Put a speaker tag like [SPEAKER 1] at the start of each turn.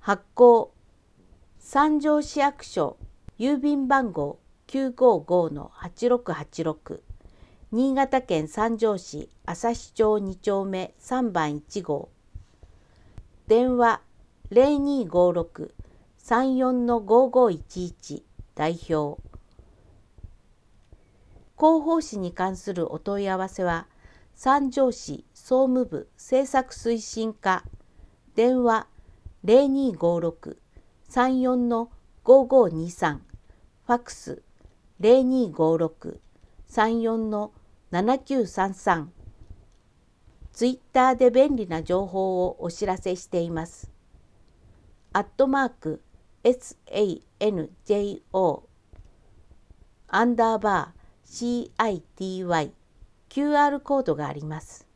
[SPEAKER 1] 発行三条市役所郵便番号 955-8686 新潟県三条市朝日町2丁目3番1号電話 0256-34-5511 代表広報誌に関するお問い合わせは三条市総務部政策推進課電話 0256-34-5523 ファックス 0256-34-7933ツイッターで便利な情報をお知らせしています。@sanjo_CITY QR コードがあります。